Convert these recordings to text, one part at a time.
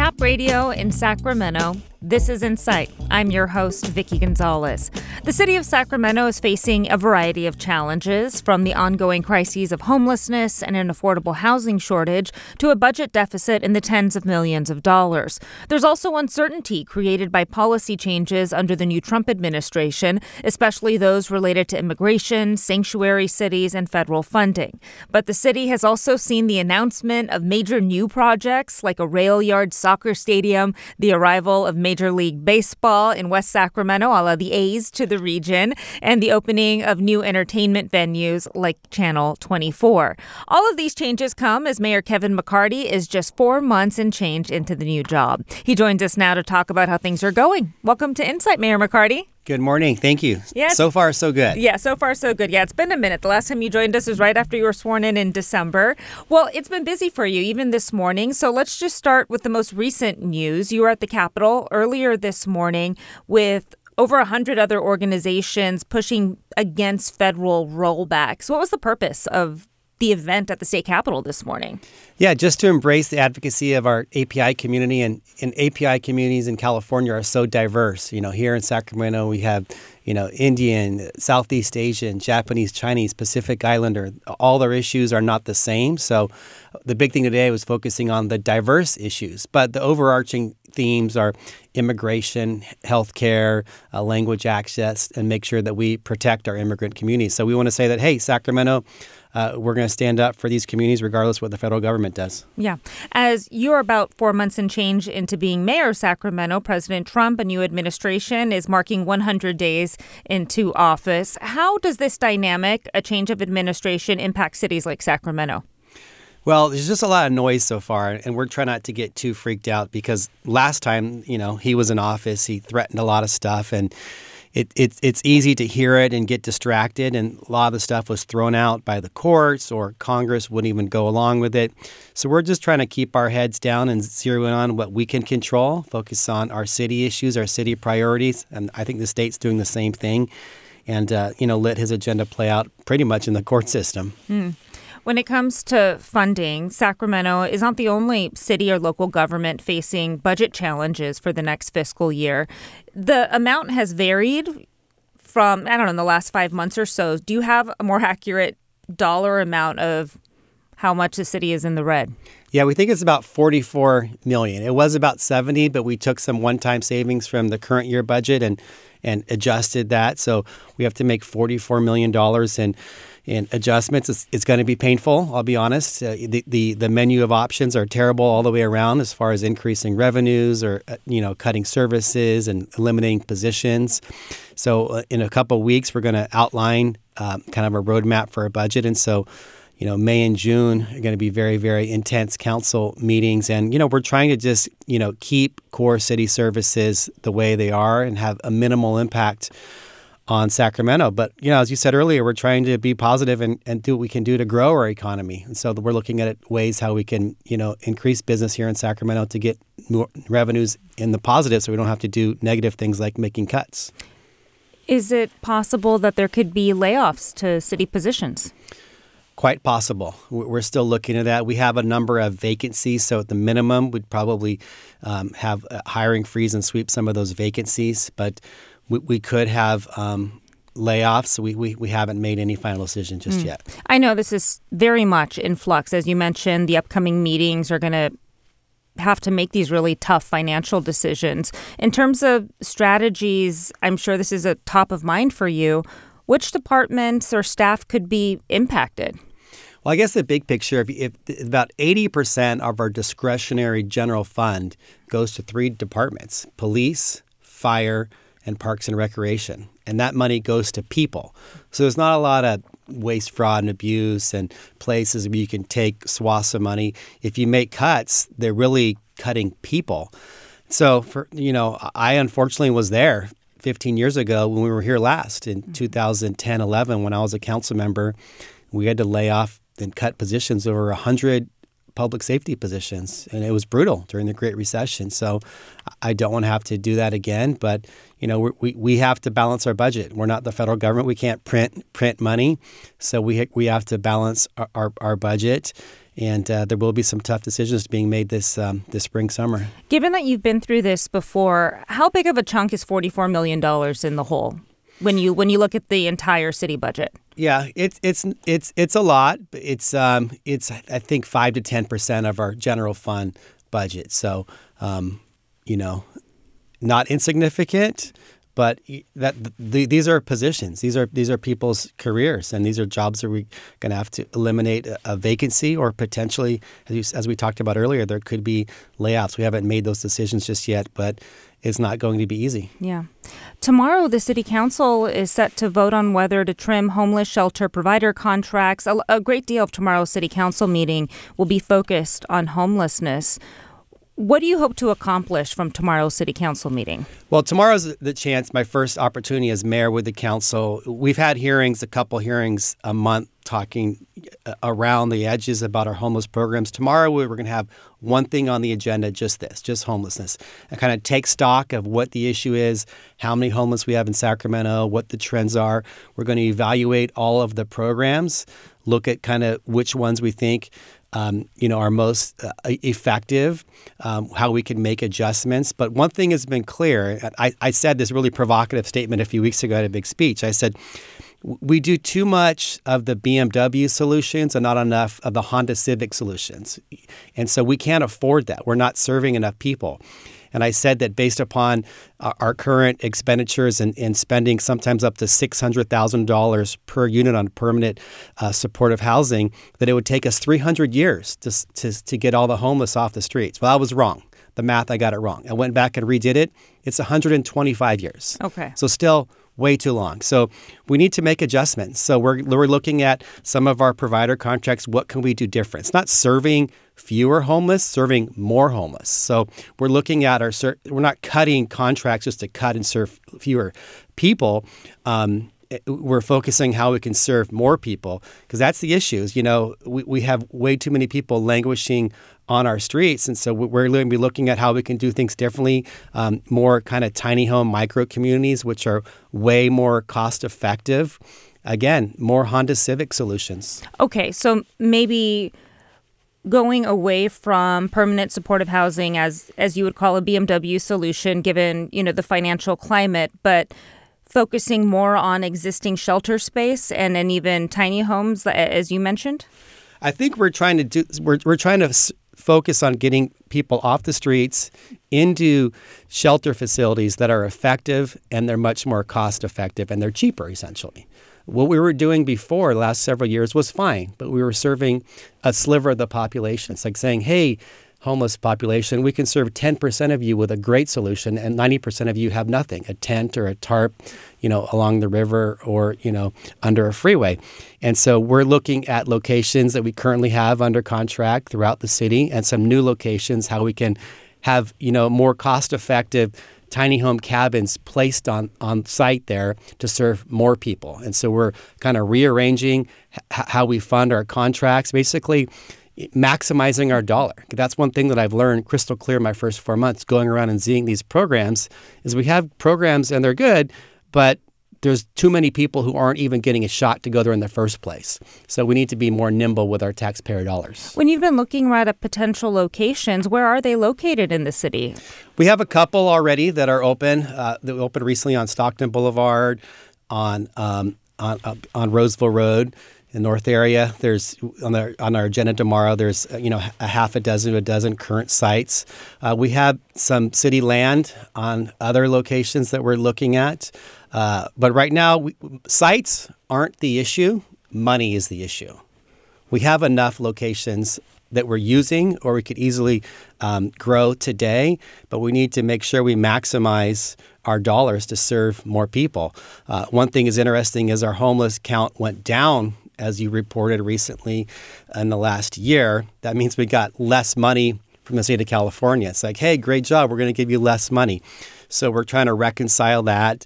Rap Radio in Sacramento, this is Insight. I'm your host, Vicky Gonzalez. The city of Sacramento is facing a variety of challenges, from the ongoing crises of homelessness and an affordable housing shortage to a budget deficit in the tens of millions of dollars. There's also uncertainty created by policy changes under the new Trump administration, especially those related to immigration, sanctuary cities, and federal funding. But the city has also seen the announcement of major new projects like a rail yard soccer stadium, the arrival of Major League Baseball in West Sacramento, a la the A's to the region, and the opening of new entertainment venues like Channel 24. All of these changes come as Mayor Kevin McCarty is just 4 months and change into the new job. He joins us now to talk about how things are going. Welcome to Insight, Mayor McCarty. Good morning. Thank you. Yes. So far, so good. Yeah, so far, so good. Yeah, it's been a minute. The last time you joined us was right after you were sworn in December. Well, it's been busy for you, even this morning. So let's just start with the most recent news. You were at the Capitol earlier this morning with over 100 other organizations pushing against federal rollbacks. What was the purpose of the event at the state capitol this morning? Yeah, just to embrace the advocacy of our API community, and API communities in California are so diverse. You know, here in Sacramento, we have, Indian, Southeast Asian, Japanese, Chinese, Pacific Islander. All their issues are not the same. So the big thing today was focusing on the diverse issues, but the overarching themes are immigration, healthcare, language access, and make sure that we protect our immigrant communities. So we want to say that, hey, Sacramento, we're going to stand up for these communities regardless of what the federal government does. Yeah. As you're about 4 months and change into being mayor of Sacramento, President Trump, a new administration, is marking 100 days into office. How does this dynamic, a change of administration, impact cities like Sacramento? Well, there's just a lot of noise so far, and we're trying not to get too freaked out because last time, he was in office, he threatened a lot of stuff, and it's easy to hear it and get distracted, and a lot of the stuff was thrown out by the courts or Congress wouldn't even go along with it. So we're just trying to keep our heads down and zero in on what we can control, focus on our city issues, our city priorities, and I think the state's doing the same thing, and let his agenda play out pretty much in the court system. When it comes to funding, Sacramento is not the only city or local government facing budget challenges for the next fiscal year. The amount has varied from, in the last 5 months or so. Do you have a more accurate dollar amount of how much the city is in the red? Yeah, we think it's about $44 million. It was about 70, but we took some one-time savings from the current year budget and adjusted that. So we have to make $44 million in adjustments. It's going to be painful, I'll be honest. The menu of options are terrible all the way around as far as increasing revenues or, cutting services and eliminating positions. So in a couple of weeks, we're going to outline kind of a roadmap for our budget. And so, May and June are going to be very, very intense council meetings. And, we're trying to just, keep core city services the way they are and have a minimal impact on Sacramento. But, as you said earlier, we're trying to be positive and do what we can do to grow our economy. And so we're looking at ways how we can, increase business here in Sacramento to get more revenues in the positive so we don't have to do negative things like making cuts. Is it possible that there could be layoffs to city positions? Quite possible. We're still looking at that. We have a number of vacancies, so at the minimum, we'd probably have a hiring freeze and sweep some of those vacancies. But we could have layoffs. We haven't made any final decision just yet. I know this is very much in flux. As you mentioned, the upcoming meetings are going to have to make these really tough financial decisions. In terms of strategies, I'm sure this is a top of mind for you. Which departments or staff could be impacted? Well, I guess the big picture, if about 80% of our discretionary general fund goes to 3 departments: police, fire, and parks and recreation. And that money goes to people. So there's not a lot of waste, fraud, and abuse and places where you can take swaths of money. If you make cuts, they're really cutting people. So, I unfortunately was there 15 years ago when we were here last in 2010-11 when I was a council member. We had to lay off and cut positions. Over 100 public safety positions, and it was brutal during the Great Recession. So I don't want to have to do that again. But we have to balance our budget. We're not the federal government. We can't print money, so we have to balance our budget. And there will be some tough decisions being made this spring, summer. Given that you've been through this before, how big of a chunk is $44 million in the hole when you look at the entire city budget? Yeah, it's a lot. It's I think 5 to 10% of our general fund budget. So not insignificant. But these are positions. These are people's careers, and these are jobs that we're going to have to eliminate a vacancy, or potentially, as we talked about earlier, there could be layoffs. We haven't made those decisions just yet, but it's not going to be easy. Yeah. Tomorrow, the City Council is set to vote on whether to trim homeless shelter provider contracts. A great deal of tomorrow's City Council meeting will be focused on homelessness. What do you hope to accomplish from tomorrow's City Council meeting? Well, tomorrow's the chance, my first opportunity as mayor with the council. We've had a couple hearings a month talking around the edges about our homeless programs. Tomorrow, we're going to have one thing on the agenda, just homelessness, and kind of take stock of what the issue is, how many homeless we have in Sacramento, what the trends are. We're going to evaluate all of the programs, look at kind of which ones we think are most effective, how we can make adjustments. But one thing has been clear. I said this really provocative statement a few weeks ago at a big speech. I said, we do too much of the BMW solutions and not enough of the Honda Civic solutions. And so we can't afford that. We're not serving enough people. And I said that based upon our current expenditures and spending sometimes up to $600,000 per unit on permanent supportive housing, that it would take us 300 years to get all the homeless off the streets. Well, I was wrong. The math, I got it wrong. I went back and redid it. It's 125 years. Okay. So still way too long. So we need to make adjustments. So we're looking at some of our provider contracts. What can we do different? It's not serving fewer homeless, serving more homeless. So we're looking at we're not cutting contracts just to cut and serve fewer people. We're focusing how we can serve more people, because that's the issues. We have way too many people languishing on our streets. And so we're going to be looking at how we can do things differently, more kind of tiny home micro communities, which are way more cost effective. Again, more Honda Civic solutions. Okay, so maybe going away from permanent supportive housing, as you would call a BMW solution, given the financial climate, but focusing more on existing shelter space and then even tiny homes, as you mentioned? I think we're trying to focus on getting people off the streets into shelter facilities that are effective, and they're much more cost effective, and they're cheaper, essentially. What we were doing before the last several years was fine, but we were serving a sliver of the population. It's like saying, hey, homeless population, we can serve 10% of you with a great solution, and 90% of you have nothing, a tent or a tarp, along the river or, under a freeway. And so we're looking at locations that we currently have under contract throughout the city, and some new locations, how we can have, more cost-effective tiny home cabins placed on site there to serve more people. And so we're kind of rearranging how we fund our contracts, basically maximizing our dollar. That's one thing that I've learned crystal clear my first 4 months going around and seeing these programs, is we have programs and they're good, but there's too many people who aren't even getting a shot to go there in the first place. So we need to be more nimble with our taxpayer dollars. When you've been looking right at potential locations, where are they located in the city? We have a couple already that are open. That opened recently on Stockton Boulevard, on Roseville Road. In the north area, there's on our agenda tomorrow. There's a half a dozen to a dozen current sites. We have some city land on other locations that we're looking at, but right now sites aren't the issue. Money is the issue. We have enough locations that we're using, or we could easily grow today, but we need to make sure we maximize our dollars to serve more people. One thing is interesting is our homeless count went down, as you reported recently in the last year. That means we got less money from the state of California. It's like, hey, great job. We're going to give you less money. So we're trying to reconcile that.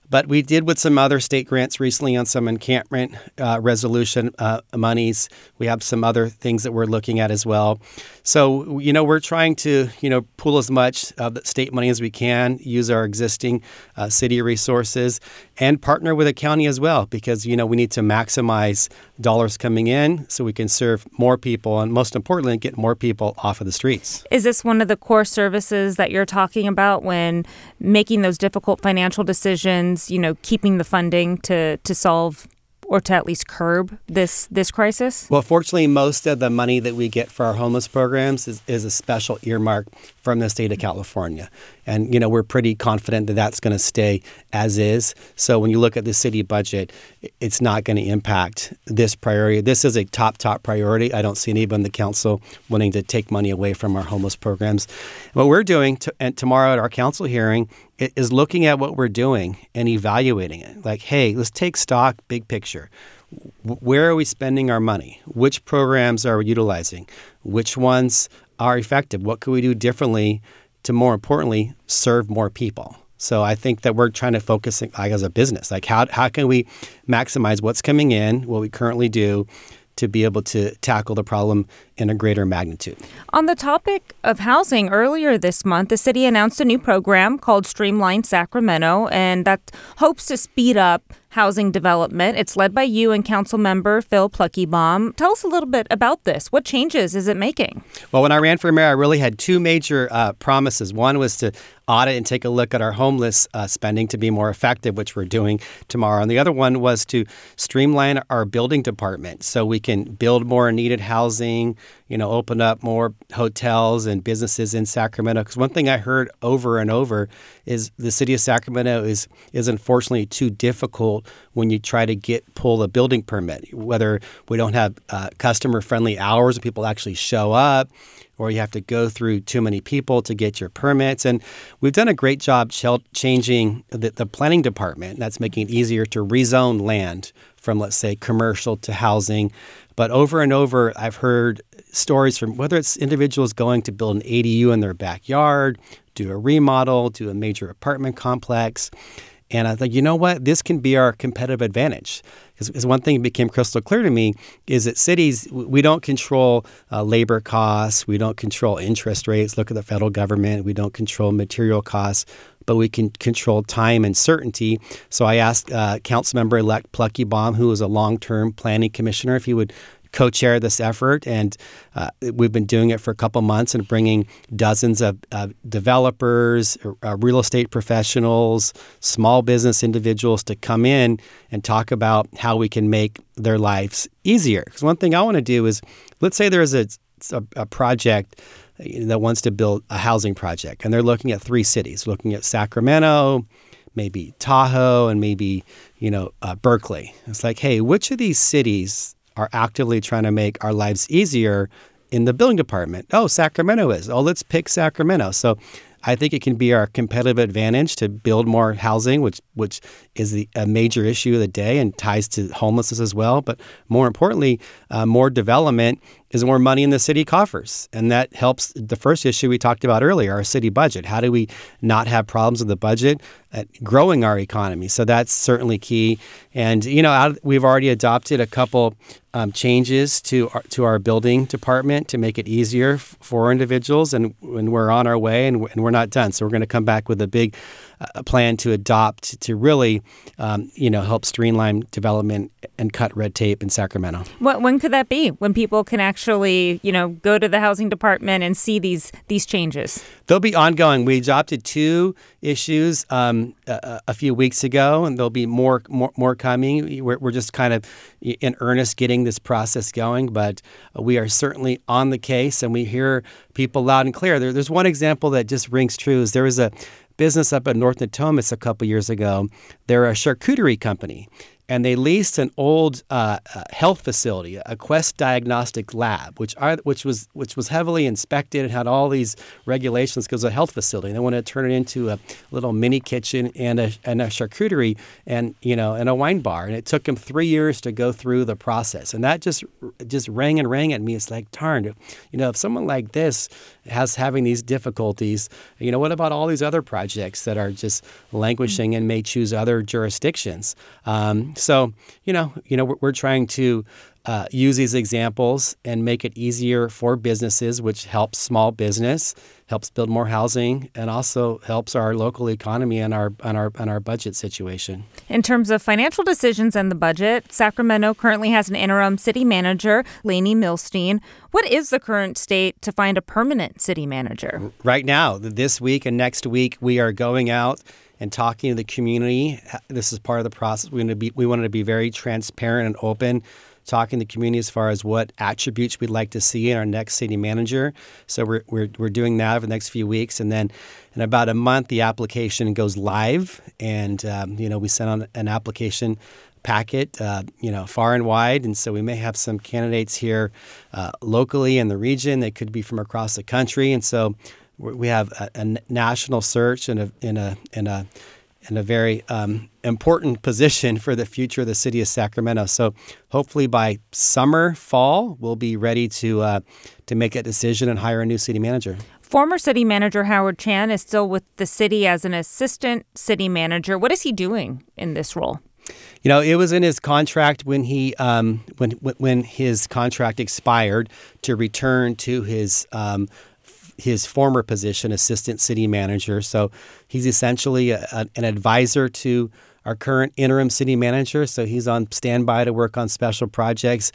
But we did with some other state grants recently on some encampment resolution monies. We have some other things that we're looking at as well. So, we're trying to, pool as much of the state money as we can, use our existing city resources, and partner with the county as well, because, we need to maximize dollars coming in so we can serve more people and, most importantly, get more people off of the streets. Is this one of the core services that you're talking about when making those difficult financial decisions, keeping the funding to solve or to at least curb this crisis? Well, fortunately, most of the money that we get for our homeless programs is a special earmark from the state of California. And, we're pretty confident that that's going to stay as is. So when you look at the city budget, it's not going to impact this priority. This is a top priority. I don't see anyone in the council wanting to take money away from our homeless programs. What we're doing and tomorrow at our council hearing is looking at what we're doing and evaluating it. Like, hey, let's take stock, big picture. Where are we spending our money? Which programs are we utilizing? Which ones are effective? What could we do differently to, more importantly, serve more people? So I think that we're trying to focus as a business. Like, how can we maximize what's coming in, what we currently do, to be able to tackle the problem in a greater magnitude. On the topic of housing, earlier this month, the city announced a new program called Streamline Sacramento, and that hopes to speed up housing development. It's led by you and council member Phil Pluckybaum. Tell us a little bit about this. What changes is it making? Well, when I ran for mayor, I really had two major promises. One was to audit and take a look at our homeless spending to be more effective, which we're doing tomorrow. And the other one was to streamline our building department so we can build more needed housing, open up more hotels and businesses in Sacramento. Because one thing I heard over and over is the city of Sacramento is unfortunately too difficult when you try to pull a building permit, whether we don't have customer-friendly hours when people actually show up, or you have to go through too many people to get your permits. And we've done a great job changing the planning department. That's making it easier to rezone land from, let's say, commercial to housing. But over and over, I've heard stories from whether it's individuals going to build an ADU in their backyard, do a remodel, do a major apartment complex. And I think, you know what? This can be our competitive advantage. Because one thing that became crystal clear to me is that cities, we don't control labor costs. We don't control interest rates. Look at the federal government. We don't control material costs, but we can control time and certainty. So I asked Councilmember-elect Pluckybaum, who is a long-term planning commissioner, if he would co-chair this effort, and we've been doing it for a couple months and bringing dozens of developers, real estate professionals, small business individuals to come in and talk about how we can make their lives easier. Because one thing I want to do is, let's say there's a project that wants to build a housing project, and they're looking at 3 cities, looking at Sacramento, maybe Tahoe, and maybe Berkeley. It's like, hey, which of these cities are actively trying to make our lives easier in the building department? Oh, Sacramento is. Oh, let's pick Sacramento. So I think it can be our competitive advantage to build more housing, which is a major issue of the day and ties to homelessness as well. But more importantly, more development is more money in the city coffers. And that helps the first issue we talked about earlier, our city budget. How do we not have problems with the budget at growing our economy? So that's certainly key. And, we've already adopted a couple changes to our building department to make it easier for individuals. And we're on our way, and we're not done. So we're going to come back with a big plan to adopt to really, help streamline development and cut red tape in Sacramento. When could that be? When people can actually, go to the housing department and see these changes? They'll be ongoing. We adopted 2 issues a few weeks ago, and there'll be more coming. We're just kind of in earnest getting this process going, but we are certainly on the case, and we hear people loud and clear. There's one example that just rings true. Is there was a business up at North Natomas a couple years ago. They're a charcuterie company. and they leased an old health facility, a Quest Diagnostic Lab, which was heavily inspected and had all these regulations because it was a health facility. And they wanted to turn it into a little mini kitchen and a charcuterie and a wine bar. And it took them 3 years to go through the process. And that just rang and rang at me. It's like, darn, if someone like this having these difficulties, what about all these other projects that are just languishing and may choose other jurisdictions? So, we're trying to use these examples and make it easier for businesses, which helps small business, helps build more housing, and also helps our local economy and our budget situation. In terms of financial decisions and the budget, Sacramento currently has an interim city manager, Lainey Milstein. What is the current state to find a permanent city manager? Right now, this week and next week, we are going out and talking to the community. This is part of the process. We wanted to be very transparent and open, talking to the community as far as what attributes we'd like to see in our next city manager. So we're doing that over the next few weeks, and then in about a month, the application goes live, and we send on an application packet, far and wide, and so we may have some candidates here locally in the region. They could be from across the country, and so we have a national search in a very important position for the future of the city of Sacramento. So hopefully by fall, we'll be ready to make a decision and hire a new city manager. Former city manager Howard Chan is still with the city as an assistant city manager. What is he doing in this role? It was in his contract when when his contract expired to return to his former position, assistant city manager. So he's essentially an advisor to our current interim city manager. So he's on standby to work on special projects.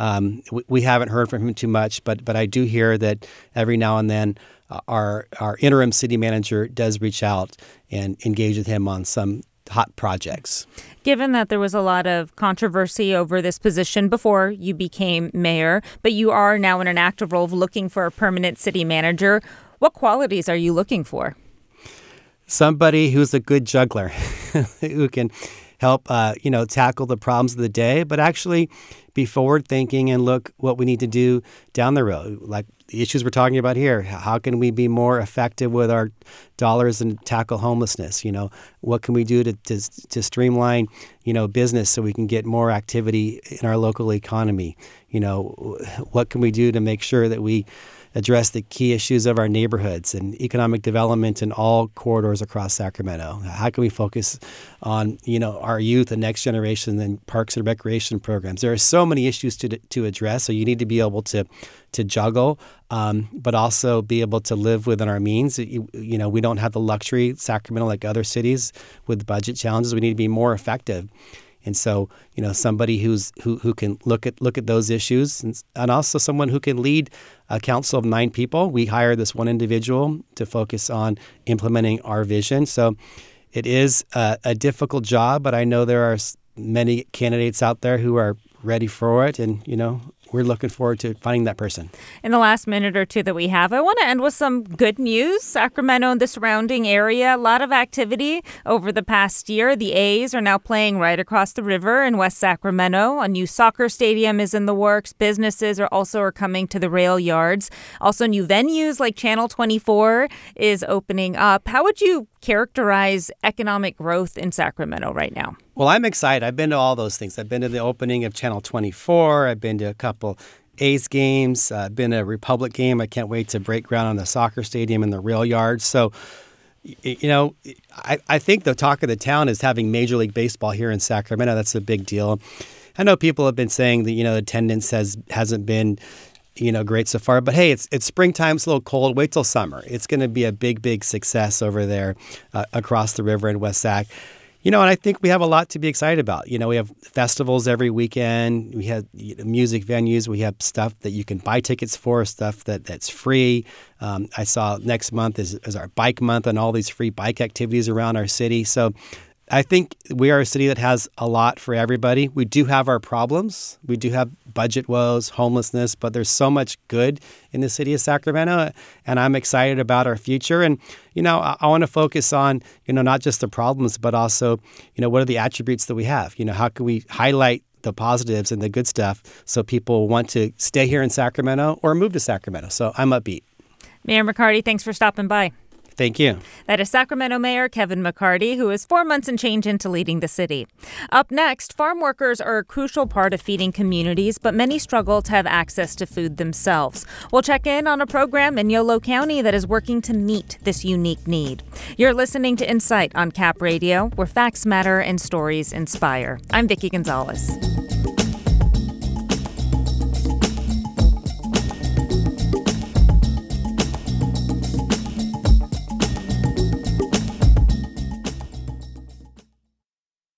We haven't heard from him too much, but I do hear that every now and then our interim city manager does reach out and engage with him on some hot projects. Given that there was a lot of controversy over this position before you became mayor, but you are now in an active role of looking for a permanent city manager, what qualities are you looking for? Somebody who's a good juggler, who can help, tackle the problems of the day, but actually be forward thinking and look what we need to do down the road. Like the issues we're talking about here, how can we be more effective with our dollars and tackle homelessness? What can we do to streamline, business so we can get more activity in our local economy? What can we do to make sure that we address the key issues of our neighborhoods and economic development in all corridors across Sacramento? How can we focus on, our youth and next generation and parks and recreation programs? There are so many issues to address, so you need to be able to juggle, but also be able to live within our means. We don't have the luxury, Sacramento, like other cities with budget challenges. We need to be more effective. And so, somebody who can look at those issues, and also someone who can lead a council of 9 people. We hire this one individual to focus on implementing our vision. So it is a difficult job, but I know there are many candidates out there who are ready for it, and we're looking forward to finding that person. In the last minute or two that we have, I want to end with some good news. Sacramento and the surrounding area, a lot of activity over the past year. The A's are now playing right across the river in West Sacramento. A new soccer stadium is in the works. Businesses are coming to the rail yards. Also, new venues like Channel 24 is opening up. How would you characterize economic growth in Sacramento right now? Well, I'm excited. I've been to all those things. I've been to the opening of Channel 24. I've been to a couple A's games. I've been to a Republic game. I can't wait to break ground on the soccer stadium and the rail yard. So, I think the talk of the town is having Major League Baseball here in Sacramento. That's a big deal. I know people have been saying that, attendance hasn't been great so far. But hey, it's springtime. It's a little cold. Wait till summer. It's going to be a big, big success over there across the river in West Sac. And I think we have a lot to be excited about. We have festivals every weekend. We have music venues. We have stuff that you can buy tickets for, stuff that's free. I saw next month is our bike month and all these free bike activities around our city. So I think we are a city that has a lot for everybody. We do have our problems. We do have budget woes, homelessness, but there's so much good in the city of Sacramento, and I'm excited about our future. And, I want to focus on, not just the problems, but also, what are the attributes that we have? How can we highlight the positives and the good stuff so people want to stay here in Sacramento or move to Sacramento? So I'm upbeat. Mayor McCarty, thanks for stopping by. Thank you. That is Sacramento Mayor Kevin McCarty, who is 4 months and change into leading the city. Up next, farm workers are a crucial part of feeding communities, but many struggle to have access to food themselves. We'll check in on a program in Yolo County that is working to meet this unique need. You're listening to Insight on Cap Radio, where facts matter and stories inspire. I'm Vicki Gonzalez.